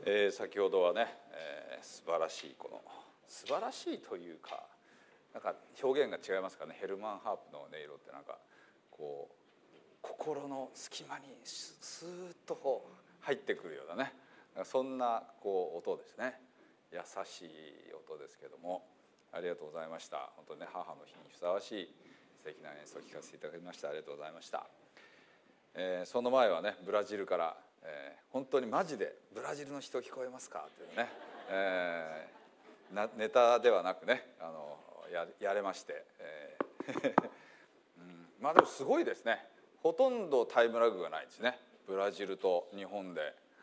先ほどはね、素晴らしい素晴らしいというかなんか表現が違いますかね。ヘルマンハープの音色ってなんかこう心の隙間にスーッと入ってくるようなねそんな音ですね。優しい音ですけどもありがとうございました。本当にね母の日にふさわしい素敵な演奏を聴かせていただきました。ありがとうございました。その前はねブラジルから、本当にマジでブラジルの人聞こえますかっていうね、ネタではなくねやれまして、まあでもすごいですね。ほとんどタイムラグがないですね。ブラジルと日本で、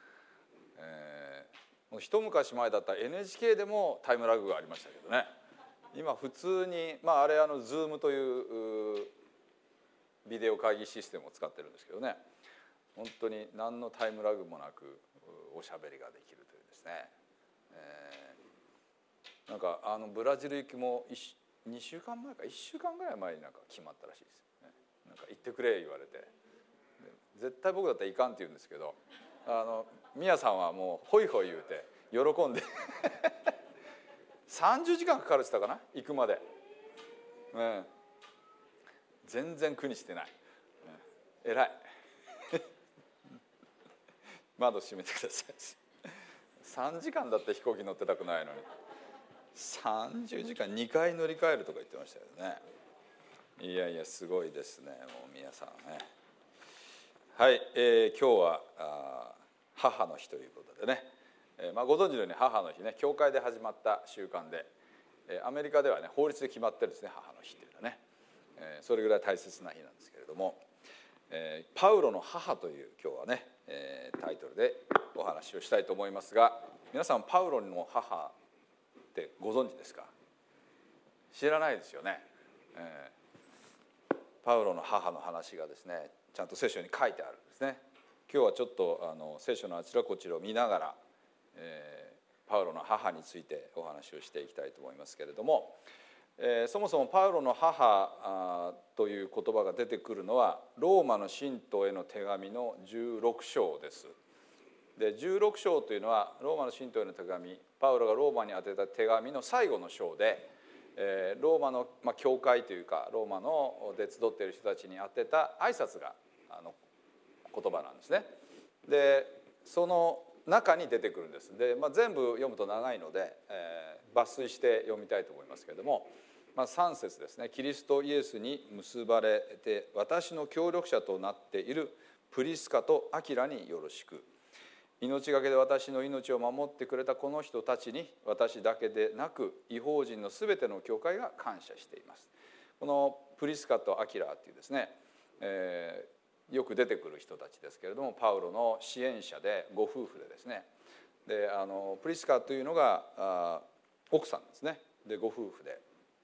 一昔前だったら NHK でもタイムラグがありましたけどね。今普通にあれZoom というビデオ会議システムを使ってるんですけどね本当に何のタイムラグもなくおしゃべりができるというですね、なんかブラジル行きも2週間前か1週間ぐらい前になんか決まったらしいですよね。なんか行ってくれ言われて絶対僕だったらいかんって言うんですけどミヤさんはもうホイホイ言うて喜んで30時間かかるって言ったかな行くまで、全然苦にしてない、偉い窓閉めてください3時間だって飛行機乗ってたくないのに30時間2回乗り換えるとか言ってましたよね。いやいやすごいですね。もう皆さんねはい、今日は母の日ということでね、ご存知のように母の日ね教会で始まった習慣でアメリカではね法律で決まってるんですね母の日っていうのはね、それぐらい大切な日なんですけれども、パウロの母という今日はね、タイトルでお話をしたいと思いますが皆さんパウロの母ってご存知ですか？知らないですよね、パウロの母の話がですねちゃんと聖書に書いてあるんですね。今日はちょっと聖書のあちらこちらを見ながら、パウロの母についてお話をしていきたいと思いますけれども、そもそもパウロの母という言葉が出てくるのはローマの信徒への手紙の16章です。で16章というのはローマの信徒への手紙パウロがローマに宛てた手紙の最後の章でローマの教会というかローマので集っている人たちに宛てた挨拶が言葉なんですね。でその中に出てくるんです。で、全部読むと長いので、抜粋して読みたいと思いますけれども、3節ですね。キリストイエスに結ばれて私の協力者となっているプリスカとアキラによろしく。命がけで私の命を守ってくれたこの人たちに私だけでなく異邦人のすべての教会が感謝しています。このプリスカとアキラっていうですね、よく出てくる人たちですけれどもパウロの支援者でご夫婦でですねでプリスカというのが奥さんですね。でご夫婦で、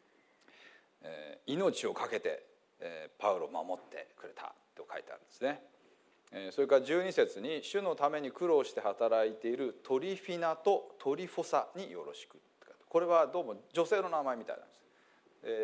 命を懸けて、パウロを守ってくれたと書いてあるんですね。それから12節に主のために苦労して働いているトリフィナとトリフォサによろしく。これはどうも女性の名前みたいなんです。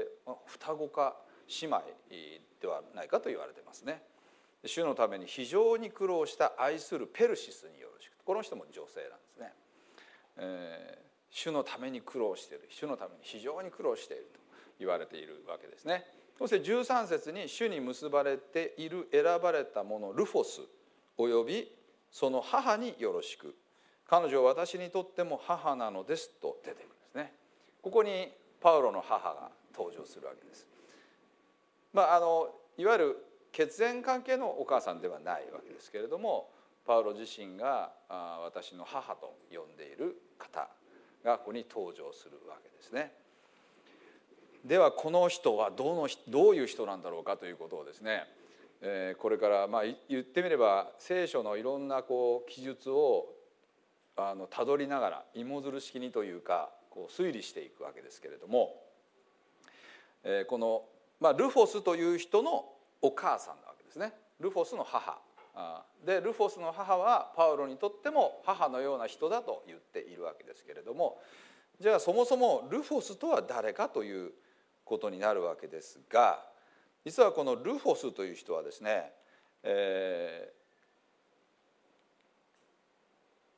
双子か姉妹ではないかと言われてますね。主のために非常に苦労した愛するペルシスによろしく。この人も女性なんですね。主のために苦労している主のために非常に苦労していると言われているわけですね。そして13節に主に結ばれている選ばれた者ルフォスおよびその母によろしく。彼女は私にとっても母なのですと出てくるんですね。ここにパウロの母が登場するわけです。いわゆる血縁関係のお母さんではないわけですけれどもパウロ自身が私の母と呼んでいる方がここに登場するわけですね。ではこの人はどういう人なんだろうかということをですね、これから言ってみれば聖書のいろんな記述をたどりながら芋づる式にというか推理していくわけですけれども、この、ルフォスという人のお母さんなわけですね。ルフォスの母でルフォスの母はパウロにとっても母のような人だと言っているわけですけれども、じゃあそもそもルフォスとは誰かということになるわけですが、実はこのルフォスという人はですね、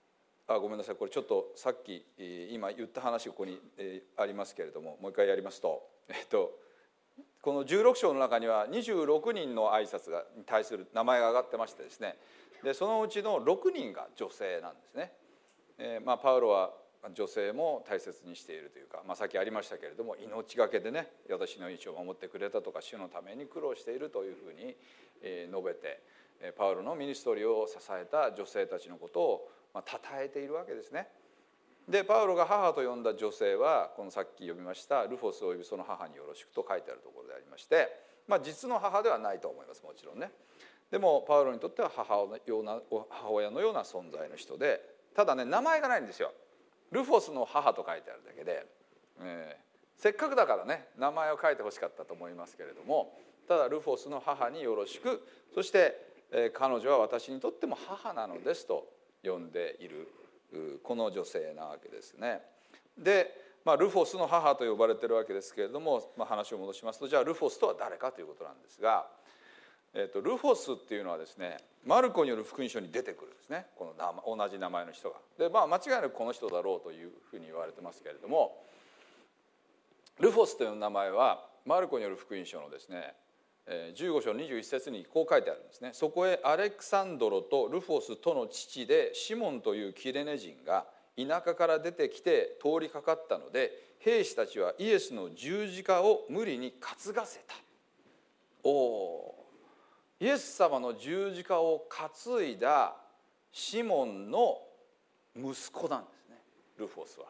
ごめんなさい、これちょっとさっき今言った話がここにありますけれども、もう一回やりますと、この16章の中には26人の挨拶に対する名前が挙がってましてですね、でそのうちの6人が女性なんですね。パウロは女性も大切にしているというか、さっきありましたけれども、命がけでね、私の命を守ってくれたとか、主のために苦労しているというふうに述べて、パウロのミニストリーを支えた女性たちのことを称えているわけですね。でパウロが母と呼んだ女性は、このさっき読みましたルフォスおよびその母によろしくと書いてあるところでありまして、実の母ではないと思います、もちろんね。でもパウロにとっては母親のような存在の人で、ただね、名前がないんですよ。ルフォスの母と書いてあるだけで、せっかくだからね、名前を書いてほしかったと思いますけれども、ただルフォスの母によろしく、そして彼女は私にとっても母なのですと呼んでいるこの女性なわけですね。で、ルフォスの母と呼ばれているわけですけれども、話を戻しますと、じゃあルフォスとは誰かということなんですが、ルフォスっていうのはですね、マルコによる福音書に出てくるんですね、この同じ名前の人が。で間違いなくこの人だろうというふうに言われてますけれども、ルフォスという名前はマルコによる福音書のですね15章21節にこう書いてあるんですね。そこへアレクサンドロとルフォスとの父でシモンというキレネ人が田舎から出てきて通りかかったので、兵士たちはイエスの十字架を無理に担がせた。イエス様の十字架を担いだシモンの息子なんですね、ルフォスは。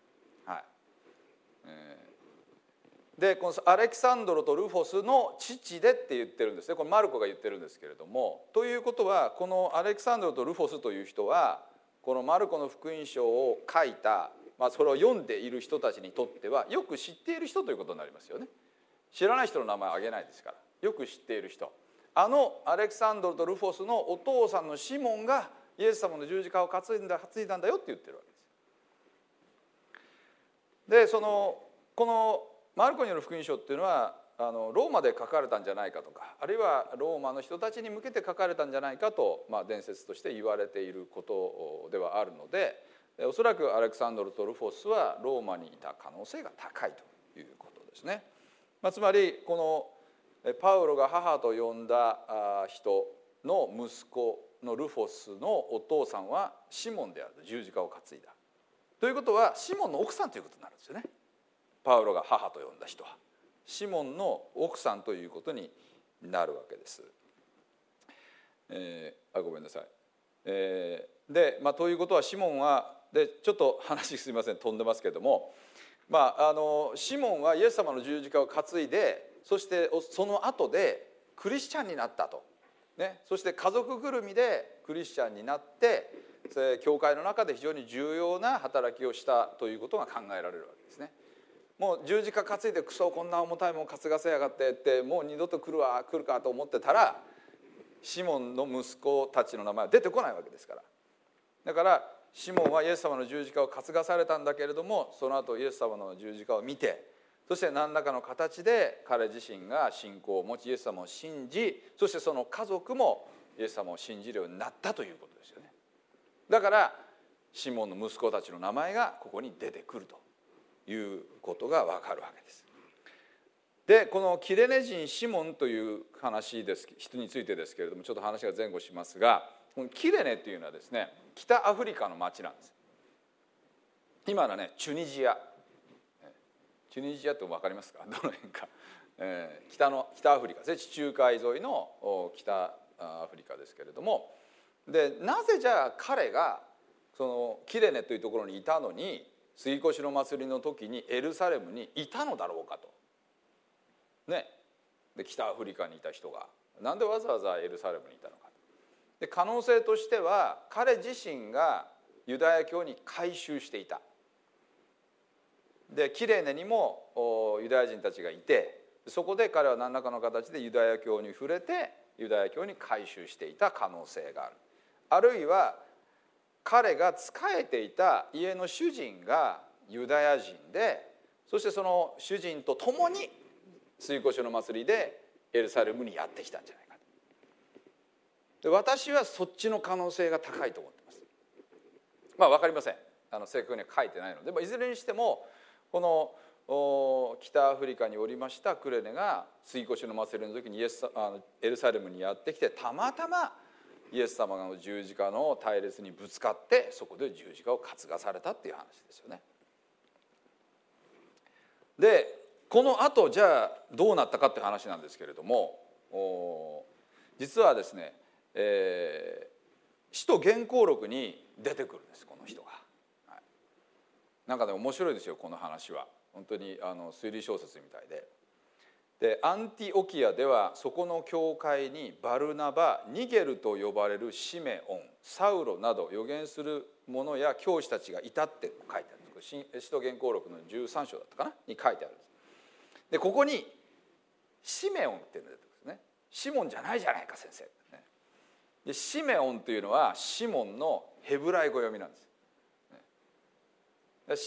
でこのアレキサンドロとルフォスの父でって言ってるんですね。これマルコが言ってるんですけれども、ということはこのアレキサンドロとルフォスという人はこのマルコの福音書を書いた、それを読んでいる人たちにとってはよく知っている人ということになりますよね。知らない人の名前を挙げないですから、よく知っている人、アレキサンドロとルフォスのお父さんのシモンがイエス様の十字架を担いだんだよって言ってるわけです。でこのマルコによる福音書っていうのはローマで書かれたんじゃないかとか、あるいはローマの人たちに向けて書かれたんじゃないかと、伝説として言われていることではあるので、おそらくアレクサンドロとルフォスはローマにいた可能性が高いということですね。つまりこのパウロが母と呼んだ人の息子のルフォスのお父さんはシモンである、十字架を担いだということはシモンの奥さんということになるんですよね。パウロが母と呼んだ人はシモンの奥さんということになるわけです。ごめんなさい。で、ということはシモンはでちょっと話すみません飛んでますけれども、シモンはイエス様の十字架を担いで、そしてその後でクリスチャンになったと、そして家族ぐるみでクリスチャンになって教会の中で非常に重要な働きをしたということが考えられるわけですね。もう十字架担いでクソこんな重たいもん担がせやがってってもう二度と来るかと思ってたら、シモンの息子たちの名前は出てこないわけですから。だからシモンはイエス様の十字架を担がされたんだけれども、その後イエス様の十字架を見て、そして何らかの形で彼自身が信仰を持ちイエス様を信じ、そしてその家族もイエス様を信じるようになったということですよね。だからシモンの息子たちの名前がここに出てくるということが分かるわけです。でこのキレネ人シモンという人についてですけれども、ちょっと話が前後しますが、このキレネというのはですね、北アフリカの町なんです。今のねチュニジアって分かりますか、どの辺か、北アフリカですね、地中海沿いの北アフリカですけれども、でなぜじゃあ彼がそのキレネというところにいたのに、杉越の祭りの時にエルサレムにいたのだろうかとね。で北アフリカにいた人がなんでわざわざエルサレムにいたのか。で可能性としては彼自身がユダヤ教に改宗していた。でキレネにもユダヤ人たちがいて、そこで彼は何らかの形でユダヤ教に触れてユダヤ教に改宗していた可能性がある。あるいは彼が仕えていた家の主人がユダヤ人で、そしてその主人と共に杉越の祭りでエルサレムにやってきたんじゃないかと。で私はそっちの可能性が高いと思ってます。 まあ分かりません、正確には書いてないので、いずれにしてもこの北アフリカにおりましたクレネが杉越の祭りの時にエルサレムにやってきて、たまたまイエス様の十字架の隊列にぶつかって、そこで十字架を担がされたっていう話ですよね。でこのあとじゃあどうなったかっていう話なんですけれども、実はですね、使徒言行録に出てくるんです、この人が。はい、なんかね面白いですよ、この話は。本当に推理小説みたいで、アンティオキアではそこの教会にバルナバ、ニゲルと呼ばれるシメオン、サウロなど預言する者や教師たちがいたって書いてあるんです。使徒言行録の13章だったかなに書いてあるんです。でここにシメオンっていうのが出てくるんですね。シモンじゃないじゃないか先生。でシメオンというのはシモンのヘブライ語読みなんです。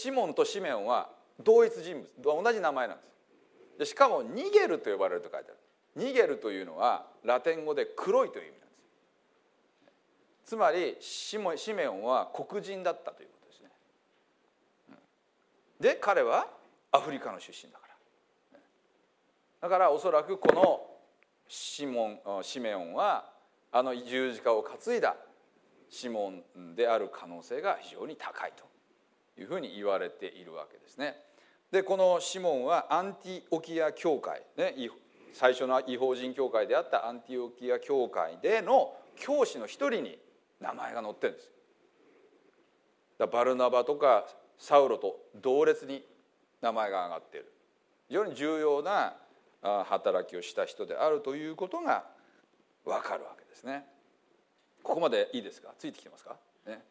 シモンとシメオンは同一人物、同じ名前なんです。でしかもニゲルと呼ばれると書いてある。ニゲルというのはラテン語で黒いという意味なんです。つまりシメオンは黒人だったということですね。で彼はアフリカの出身だから。だからおそらくこのシメオンは十字架を担いだシモンである可能性が非常に高いというふうに言われているわけですね。でこのシモンはアンティオキア教会、ね、最初の異邦人教会であったアンティオキア教会での教師の一人に名前が載ってるんです。バルナバとかサウロと同列に名前が挙がっている、非常に重要な働きをした人であるということが分かるわけですね。ここまでいいですか？ついてきてますか？ね。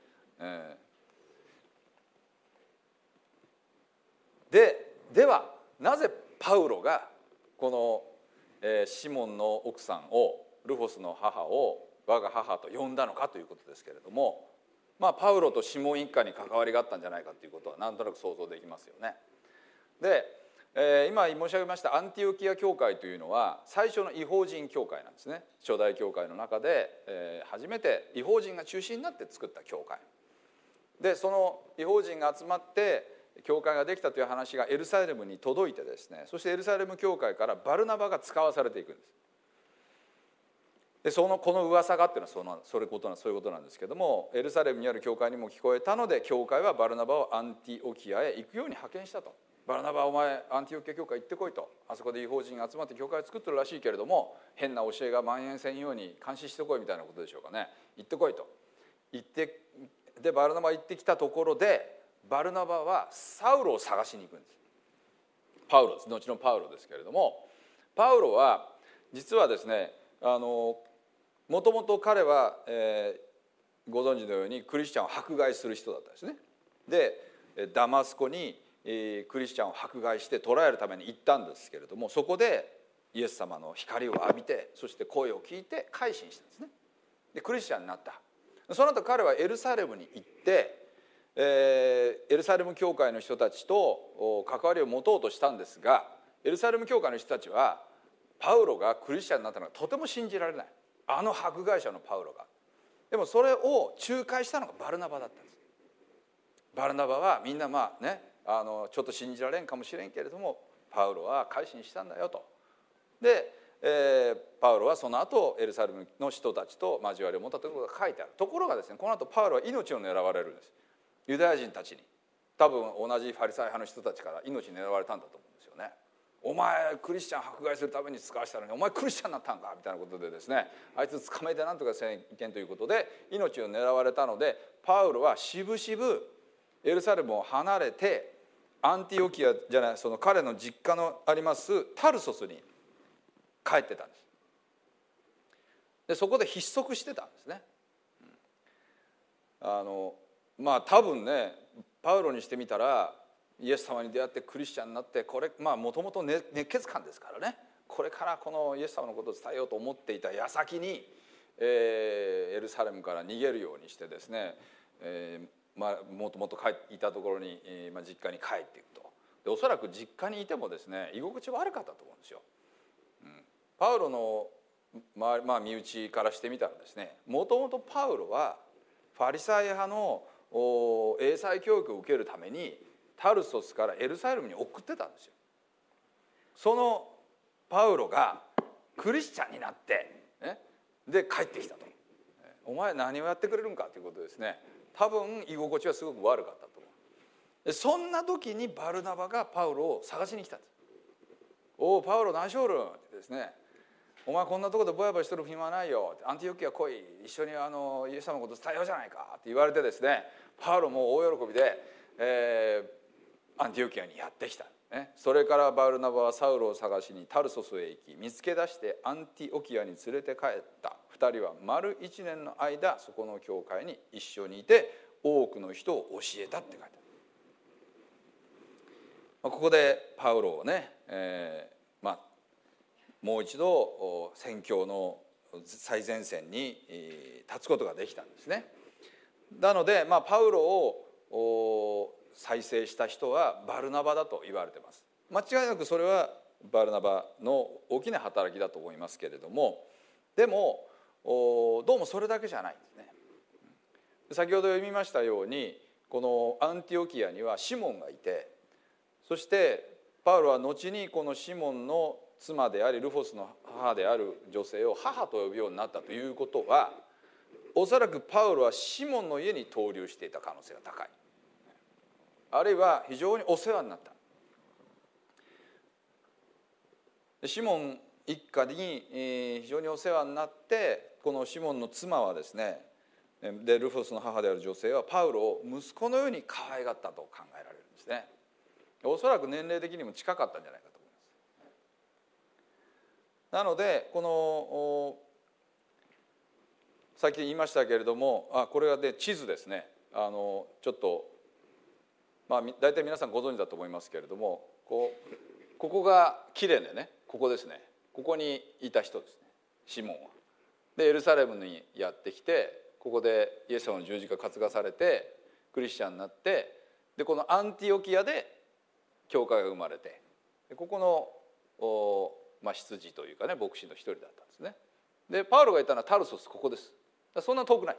ではなぜパウロがこの、シモンの奥さんをルフォスの母を我が母と呼んだのかということですけれども、パウロとシモン一家に関わりがあったんじゃないかということはなんとなく想像できますよね。で、今申し上げましたアンティオキア教会というのは最初の異邦人教会なんですね。初代教会の中で、初めて異邦人が中心になって作った教会で、その異邦人が集まって教会ができたという話がエルサレムに届いてですね、そしてエルサレム教会からバルナバが使わされていくんです。でこの噂がっていうのはそういうことなんですけども、エルサレムにある教会にも聞こえたので教会はバルナバをアンティオキアへ行くように派遣したと。バルナバお前アンティオキア教会行ってこいと、あそこで異邦人が集まって教会を作ってるらしいけれども変な教えが蔓延せんように監視してこいみたいなことでしょうかね。行ってこいと言ってでバルナバ行ってきたところでバルナバはサウロを探しに行くんです。パウロです、後のパウロですけれども、パウロは実はですねもともと彼は、ご存知のようにクリスチャンを迫害する人だったんですね。でダマスコにクリスチャンを迫害して捕らえるために行ったんですけれども、そこでイエス様の光を浴びて、そして声を聞いて改心したんですね。でクリスチャンになった。その後彼はエルサレムに行ってエルサレム教会の人たちと関わりを持とうとしたんですが、エルサレム教会の人たちはパウロがクリスチャンになったのがとても信じられない。迫害者のパウロが。でもそれを仲介したのがバルナバだったんです。バルナバはみんなちょっと信じられんかもしれんけれどもパウロは改心したんだよと。で、パウロはその後エルサレムの人たちと交わりを持ったということが書いてある。ところがですね、この後パウロは命を狙われるんです。ユダヤ人たちに、多分同じファリサイ派の人たちから命狙われたんだと思うんですよね。お前クリスチャン迫害するために使わせたのにお前クリスチャンになったんかみたいなことでですね、あいつ捕まえてなんとかせんいけんということで命を狙われたので、パウロはしぶしぶエルサレムを離れてアンティオキアじゃない、その彼の実家のありますタルソスに帰ってたんです。でそこで閉塞してたんですね。多分ねパウロにしてみたらイエス様に出会ってクリスチャンになって、これもともと熱血漢ですからね、これからこのイエス様のことを伝えようと思っていた矢先に、エルサレムから逃げるようにしてですね、もともといたところに、実家に帰っていくと。でおそらく実家にいてもですね居心地悪かったと思うんですよ。パウロの、身内からしてみたらですね、もともとパウロはファリサイ派の英才教育を受けるためにタルソスからエルサレムに送ってたんですよ。そのパウロがクリスチャンになって、ね、で帰ってきたと。お前何をやってくれるんかということですね。多分居心地はすごく悪かったと思う。そんな時にバルナバがパウロを探しに来たんです。おおパウロ何しょるってですね、お前こんなところでぼやぼやしてる暇はないよ、アンティオキア来い、一緒にイエス様のこと伝えようじゃないかって言われてですね、パウロも大喜びで、アンティオキアにやってきた、ね、それからバルナバはサウロを探しにタルソスへ行き、見つけ出してアンティオキアに連れて帰った。2人は丸1年の間そこの教会に一緒にいて多くの人を教えたって書いてある。ここでパウロをね、もう一度宣教の最前線に立つことができたんですね。なので、パウロを再生した人はバルナバだと言われています。間違いなくそれはバルナバの大きな働きだと思いますけれども、でもどうもそれだけじゃないんですね。先ほど読みましたように、このアンティオキアにはシモンがいて、そしてパウロは後にこのシモンの妻でありルフォスの母である女性を母と呼ぶようになったということは、おそらくパウロはシモンの家に逗留していた可能性が高い、あるいは非常にお世話になった。シモン一家に非常にお世話になって、このシモンの妻はですね、でルフォスの母である女性はパウロを息子のように可愛がったと考えられるんですね。おそらく年齢的にも近かったんじゃないかと思います。なのでこのさっき言いましたけれども、これはね地図ですね。ちょっと大体皆さんご存知だと思いますけれども、ここがキレネね、ここですね。ここにいた人ですね、シモンは。でエルサレムにやってきて、ここでイエス様の十字架担がされてクリスチャンになって、でこのアンティオキアで教会が生まれて、ここの執事というかね、牧師の一人だったんですね。でパウロがいたのはタルソス、ここです。そんな遠くない。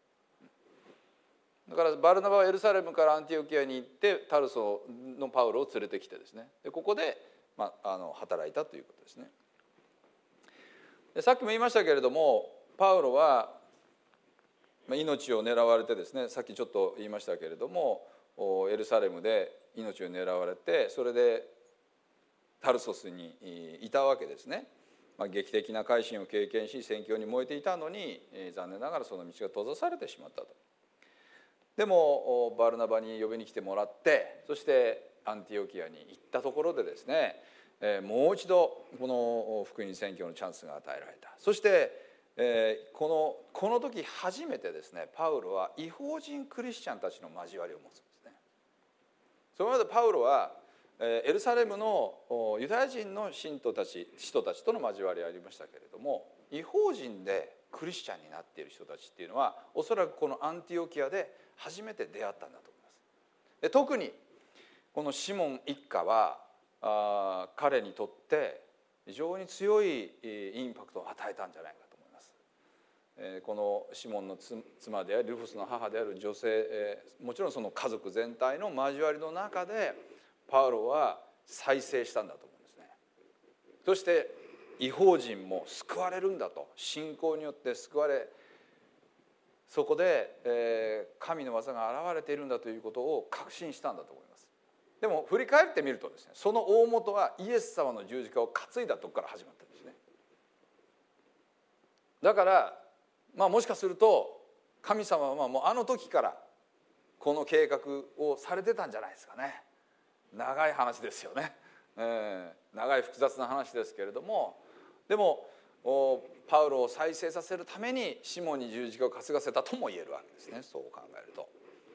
だからバルナバはエルサレムからアンティオキアに行ってタルソのパウロを連れてきてですね、でここで、働いたということですね。でさっきも言いましたけれども、パウロは命を狙われてですね、さっきちょっと言いましたけれども、エルサレムで命を狙われて、それでタルソスにいたわけですね。劇的な改心を経験し宣教に燃えていたのに、残念ながらその道が閉ざされてしまったと。でもバルナバに呼びに来てもらって、そしてアンティオキアに行ったところでですね、もう一度この福音宣教のチャンスが与えられた。そしてこの時初めてですね、パウロは異邦人クリスチャンたちの交わりを持つんですね。それまでパウロはエルサレムのユダヤ人の信徒たちとの交わりありましたけれども、異邦人でクリスチャンになっている人たちっていうのはおそらくこのアンティオキアで初めて出会ったんだと思います。で特にこのシモン一家は彼にとって非常に強いインパクトを与えたんじゃないかと思います。このシモンの妻でありルフスの母である女性、もちろんその家族全体の交わりの中でパウロは再生したんだと思うんですね。そして異邦人も救われるんだと、信仰によって救われ、そこで神の技が現れているんだということを確信したんだと思います。でも振り返ってみるとですね、その大元はイエス様の十字架を担いだところから始まったんですね。だからもしかすると神様はもうあの時からこの計画をされてたんじゃないですかね。長い話ですよね、長い複雑な話ですけれども、でもパウロを再生させるためにシモンに十字架を担がせたとも言えるわけですね、そう考えると。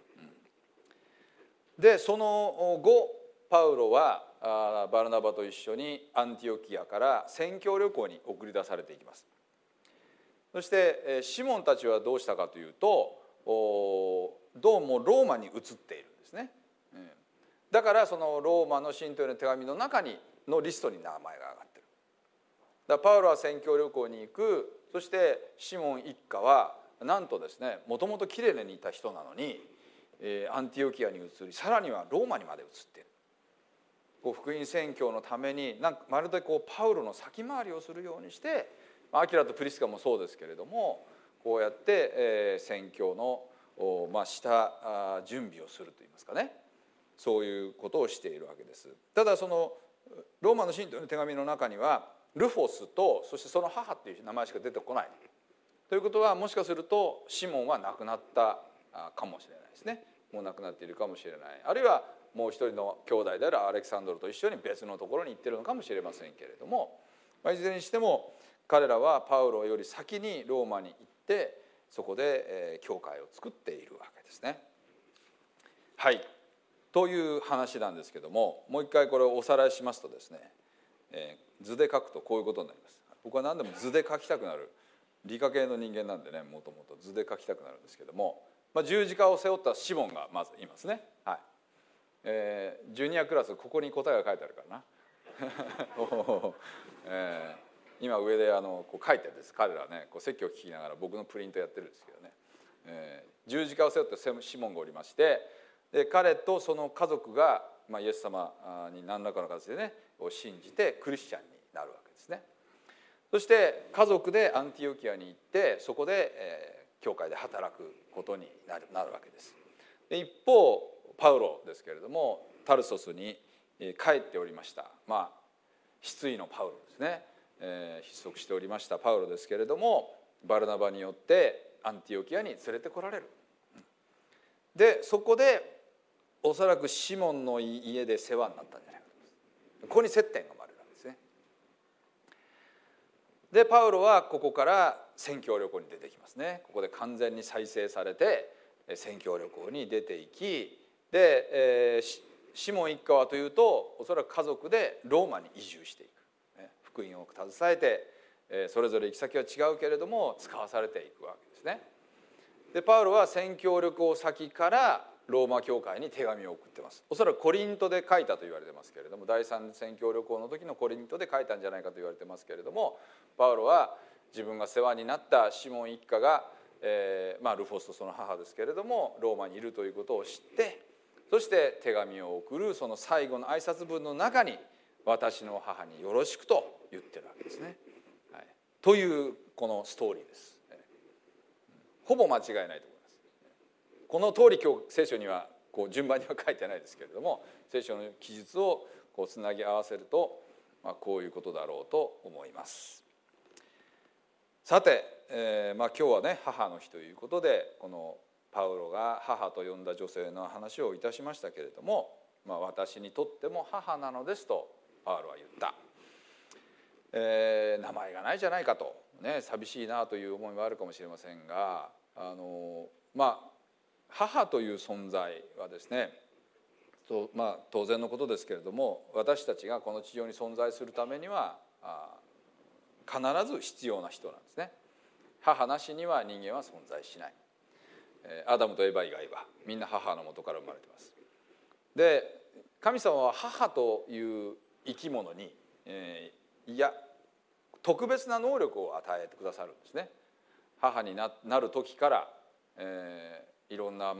でその後パウロはバルナバと一緒にアンティオキアから宣教旅行に送り出されていきます。そしてシモンたちはどうしたかというと、どうもローマに移っているんですね。だからそのローマの信徒への手紙の中のリストに名前が挙がってる。だからパウロは宣教旅行に行く。そしてシモン一家はなんとですね、もともとキレネにいた人なのにアンティオキアに移り、さらにはローマにまで移っている。福音宣教のためにまるでパウロの先回りをするようにして、アキラとプリスカもそうですけれども、こうやって宣教の下準備をするといいますかね、そういうことをしているわけです。ただそのローマの信徒の手紙の中にはルフォスとそしてその母っていう名前しか出てこない。ということは、もしかするとシモンは亡くなったかもしれないですね。もう亡くなっているかもしれない。あるいはもう一人の兄弟であるアレクサンドロと一緒に別のところに行っているのかもしれませんけれども、いずれにしても彼らはパウロより先にローマに行って、そこで教会を作っているわけですね。はい、という話なんですけども、もう一回これをおさらいしますとですね、図で書くとこういうことになります。僕は何でも図で書きたくなる理科系の人間なんでね、もともと図で書きたくなるんですけども、十字架を背負ったシモンがまずいますね。はい、ジュニアクラス、ここに答えが書いてあるからな今上でこう書いてるんです。彼らね、説教を聞きながら僕のプリントやってるんですけどね、十字架を背負ったシモンがおりまして、で彼とその家族が、イエス様に何らかの形でねを信じてクリスチャンになるわけですね。そして家族でアンティオキアに行って、そこで教会で働くことになるわけです。で一方パウロですけれども、タルソスに帰っておりました。失意のパウロですね、失速しておりましたパウロですけれども、バルナバによってアンティオキアに連れてこられる。でそこでおそらくシモンの家で世話になったんじゃないかと思います。ここに接点が生まれるわけですね。でパウロはここから宣教旅行に出てきますね。ここで完全に再生されて宣教旅行に出ていき、で、シモン一家はというと、おそらく家族でローマに移住していく、福音を携えて、それぞれ行き先は違うけれども使わされていくわけですね。でパウロは宣教旅行先からローマ教会に手紙を送ってます。おそらくコリントで書いたと言われてますけれども、第三宣教旅行の時のコリントで書いたんじゃないかと言われてますけれども、パウロは自分が世話になったシモン一家が、ルフォスとその母ですけれどもローマにいるということを知って、そして手紙を送るその最後の挨拶文の中に、私の母によろしくと言ってるわけですね。はい、というこのストーリーです。ほぼ間違いないと思います。この通り今日聖書には順番には書いてないですけれども、聖書の記述をつなぎ合わせると、こういうことだろうと思います。さて、今日はね母の日ということで、このパウロが母と呼んだ女性の話をいたしましたけれども、私にとっても母なのですとパウロは言った。名前がないじゃないかと、寂しいなという思いはあるかもしれませんが、母という存在はですね、当然のことですけれども、私たちがこの地上に存在するためには必ず必要な人なんですね。母なしには人間は存在しない。アダムとエバ以外はみんな母の元から生まれています。で神様は母という生き物に、特別な能力を与えてくださるんですね。母になる時から、いろんな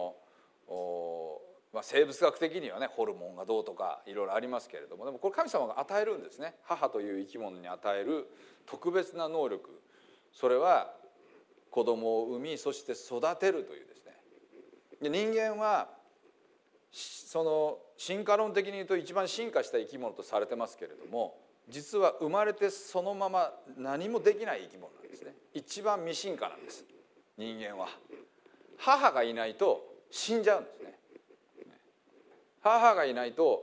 生物学的にはねホルモンがどうとかいろいろありますけれども、でもこれ神様が与えるんですね。母という生き物に与える特別な能力、それは子供を産み、そして育てるというですね。で人間はその進化論的に言うと一番進化した生き物とされてますけれども、実は生まれてそのまま何もできない生き物なんですね。一番未進化なんです人間は。母がいないと死んじゃうんですね。母がいないと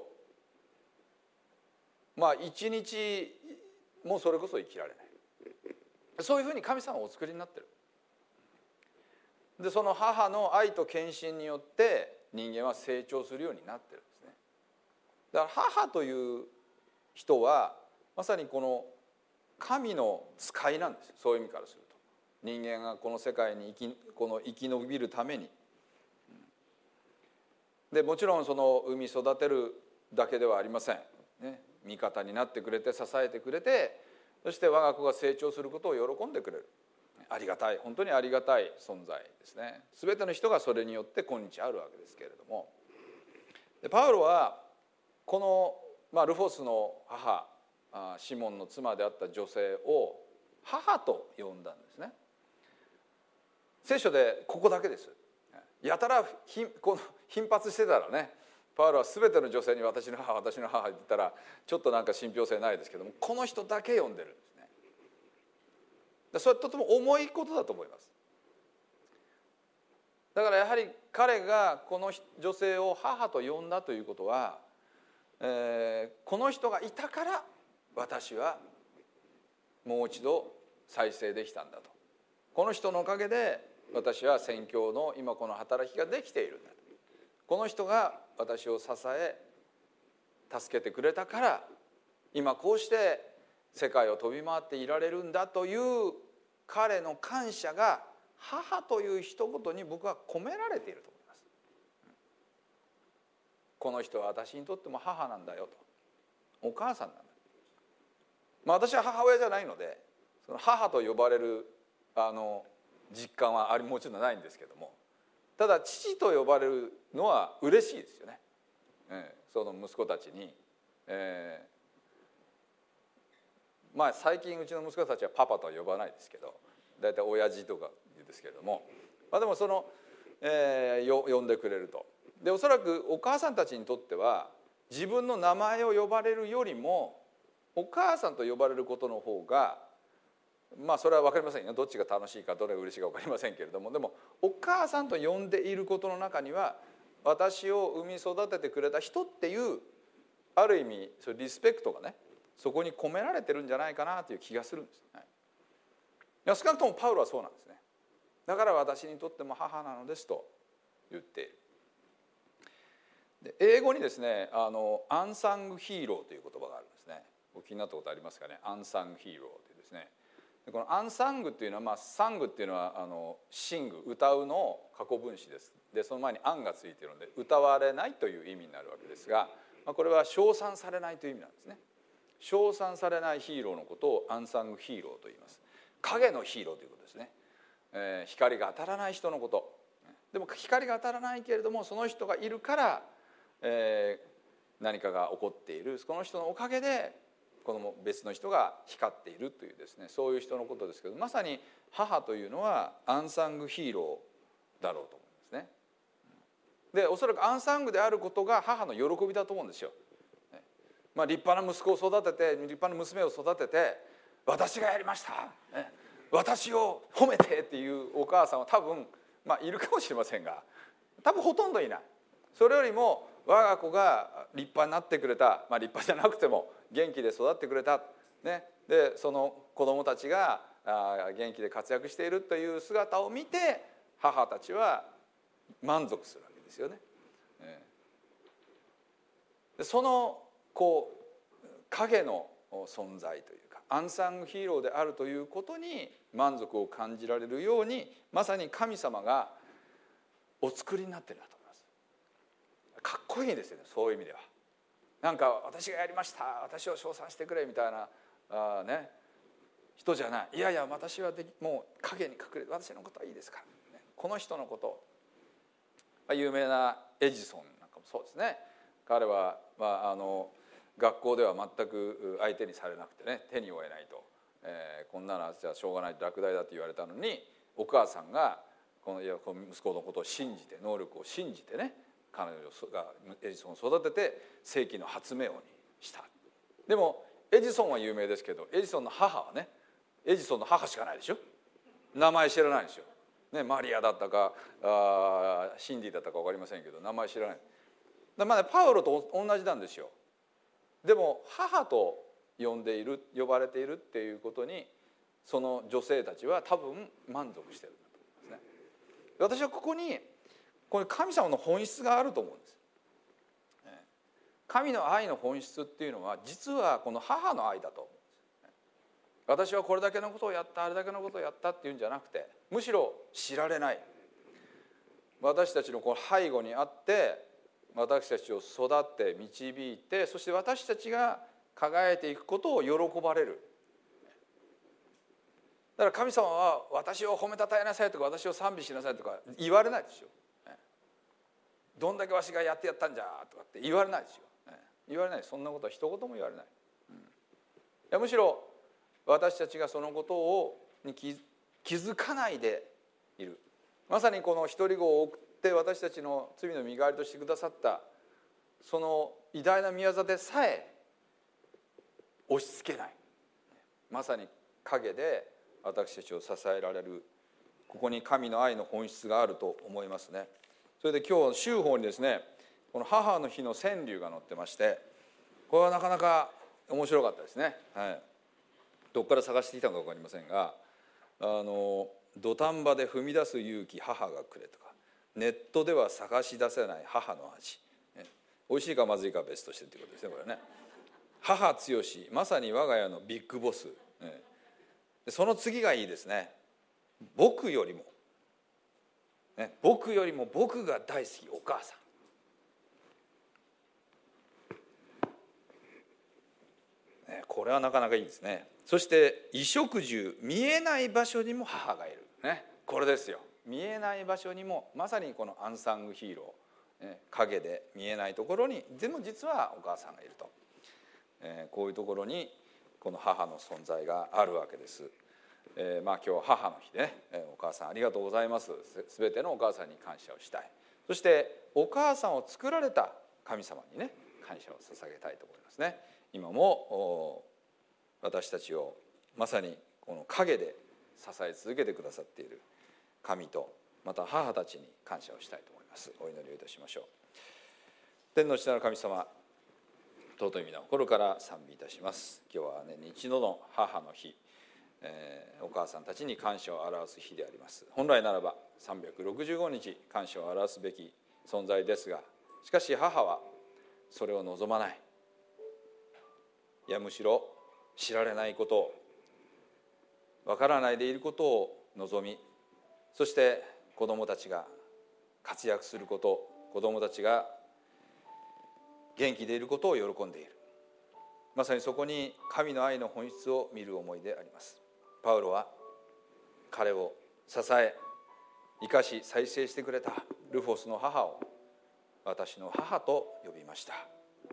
一日もそれこそ生きられない。そういうふうに神様をお作りになってる。でその母の愛と献身によって人間は成長するようになってるんですね。だから母という人はまさにこの神の使いなんです。そういう意味からすると、人間がこの世界に生き延びるために。でもちろんその産み育てるだけではありません、味方になってくれて支えてくれて、そして我が子が成長することを喜んでくれる、 ありがたい、本当にありがたい存在ですね。全ての人がそれによって今日あるわけですけれども、でパウロはこの、ルフォスの母シモンの妻であった女性を母と呼んだんですね。聖書でここだけです。やたらこの頻発してたらね、パウロは全ての女性に私の母私の母って言ったらちょっとなんか信憑性ないですけども、この人だけ呼んでるんですね。それはとても重いことだと思います。だからやはり彼がこの女性を母と呼んだということは、この人がいたから私はもう一度再生できたんだと、この人のおかげで私は宣教の今この働きができているんだと、この人が私を支え助けてくれたから今こうして世界を飛び回っていられるんだという彼の感謝が母という一言に僕は込められていると思います。この人は私にとっても母なんだよと、お母さんなんだ。私は母親じゃないのでその母と呼ばれる実感はもちろんないんですけども、ただ父と呼ばれるのは嬉しいですよね。その息子たちに、最近うちの息子たちはパパとは呼ばないですけど、だいたい親父とか言うんですけれども、でも呼んでくれると。でおそらくお母さんたちにとっては自分の名前を呼ばれるよりもお母さんと呼ばれることの方がそれは分かりませんよ、どっちが楽しいかどれが嬉しいか分かりませんけれども、でもお母さんと呼んでいることの中には私を産み育ててくれた人っていうある意味リスペクトがねそこに込められてるんじゃないかなという気がするんですね。少なくともパウロはそうなんですね。だから私にとっても母なのですと言っている。で英語にですねアンサングヒーローという言葉があるんですね。お聞きになったことありますかね。アンサングヒーローというですね、このアンサングっていうのは、サングっていうのはシング歌うの過去分詞です。でその前にアンがついているので歌われないという意味になるわけですが、これは称賛されないという意味なんですね。称賛されないヒーローのことをアンサングヒーローと言います。影のヒーローということですね。光が当たらない人のこと。でも光が当たらないけれどもその人がいるから、何かが起こっている、この人のおかげでこの別の人が光っているというですね、そういう人のことですけど、まさに母というのはアンサングヒーローだろうと思うんですね。でおそらくアンサングであることが母の喜びだと思うんですよ。立派な息子を育てて立派な娘を育てて私がやりました、私を褒めてっていうお母さんは多分いるかもしれませんが、多分ほとんどいない。それよりも我が子が立派になってくれた、立派じゃなくても元気で育ってくれた、ね、でその子供たちが元気で活躍しているという姿を見て母たちは満足するわけですよね。でその影の存在というかアンサングヒーローであるということに満足を感じられるように、まさに神様がお作りになっているんだと思います。かっこいいですよね、そういう意味では。なんか私がやりました私を称賛してくれみたいな人じゃない。いやいや私はもう影に隠れて私のことはいいですから、この人のこと、有名なエジソンなんかもそうですね。彼は、学校では全く相手にされなくてね、手に負えないと、こんなのじゃしょうがない落第だと言われたのにお母さんがこの息子のことを信じて能力を信じてね、彼女がエジソンを育てて世紀の発明王にした。でもエジソンは有名ですけどエジソンの母はね、エジソンの母しかないでしょ。名前知らないですよ、マリアだったかシンディだったか分かりませんけど名前知らない。パウロと同じなんですよ。でも母と呼ばれているっていうことにその女性たちは多分満足してるんだと思いますね。私はここに神様の本質があると思うんです。神の愛の本質っていうのは実はこの母の愛だと思うんです。私はこれだけのことをやったあれだけのことをやったっていうんじゃなくて、むしろ知られない私たちの背後にあって私たちを育って導いて、そして私たちが輝いていくことを喜ばれるだから神様は私を褒めたたえなさいとか私を賛美しなさいとか言われないですよ。どんだけわしがやってやったんじゃとかって言われないですよ。言われない。そんなことは一言も言われない。いやむしろ私たちがそのことに気づかないでいる。まさにこの一人子を送って私たちの罪の身代わりとしてくださったその偉大な宮座でさえ押し付けない。まさに陰で私たちを支えられる、ここに神の愛の本質があると思いますね。それで今日週報にですね、この母の日の川柳が載ってまして、これはなかなか面白かったですね。どこから探してきたのか分かりませんが、土壇場で踏み出す勇気母がくれとか、ネットでは探し出せない母の味、美味しいかまずいかは別としてということですね。これね、母強しまさに我が家のビッグボス、その次がいいですね。僕よりも僕が大好きお母さん。これはなかなかいいですね。そして衣食住、見えない場所にも母がいる、これですよ。見えない場所にもまさにこのアンサングヒーロー、影で見えないところにでも実はお母さんがいると、こういうところにこの母の存在があるわけです。今日は母の日で、お母さんありがとうございます。すべてのお母さんに感謝をしたい。そしてお母さんを作られた神様に感謝を捧げたいと思いますね。今も私たちをまさにこの陰で支え続けてくださっている神とまた母たちに感謝をしたいと思います。お祈りをいたしましょう。天の父なる神様、尊い皆心から賛美いたします。今日は年に一度の母の日、お母さんたちに感謝を表す日であります。本来ならば365日感謝を表すべき存在ですが、しかし母はそれを望まない。いやむしろ知られないことを、わからないでいることを望み、そして子どもたちが活躍すること、子どもたちが元気でいることを喜んでいる。まさにそこに神の愛の本質を見る思いであります。パウロは彼を支え生かし再生してくれたルフォスの母を私の母と呼びました。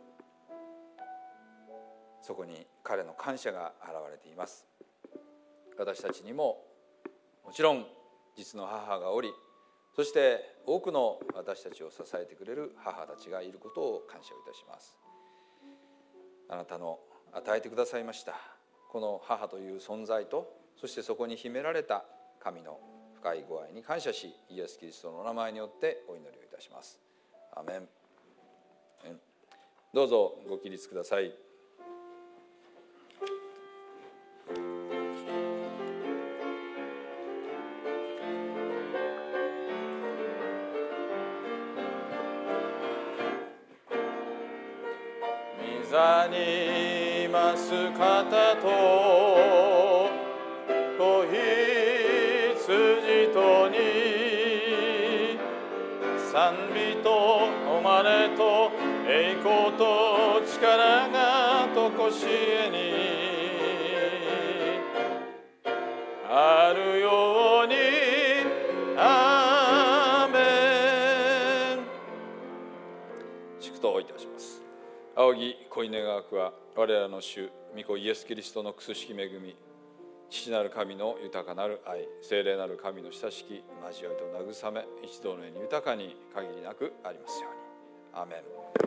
そこに彼の感謝が現れています。私たちにももちろん実の母がおり、そして多くの私たちを支えてくれる母たちがいることを感謝いたします。あなたの与えてくださいましたこの母という存在と、そしてそこに秘められた神の深いご愛に感謝し、イエス・キリストのお名前によってお祈りをいたします。アメン。どうぞご起立ください。御座にいます方と子羊とに賛美と誉れと栄光と力がとこしえにあるように。アーメン。祝祷をいたします。仰ぎ恋願わくは我らの主御子イエスキリストの苦しき恵み、父なる神の豊かなる愛、聖霊なる神の親しき交わりと慰め、一同の上に豊かに限りなくありますように。アーメン。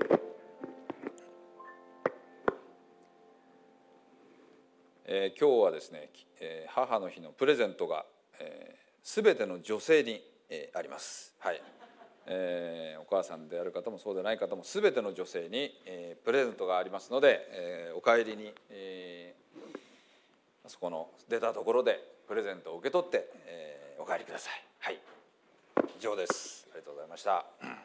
今日はですね、母の日のプレゼントがすべての女性にあります。はい。お母さんである方もそうでない方もすべての女性にプレゼントがありますので、お帰りにそこの出たところでプレゼントを受け取ってお帰りください。はい、以上です。ありがとうございました。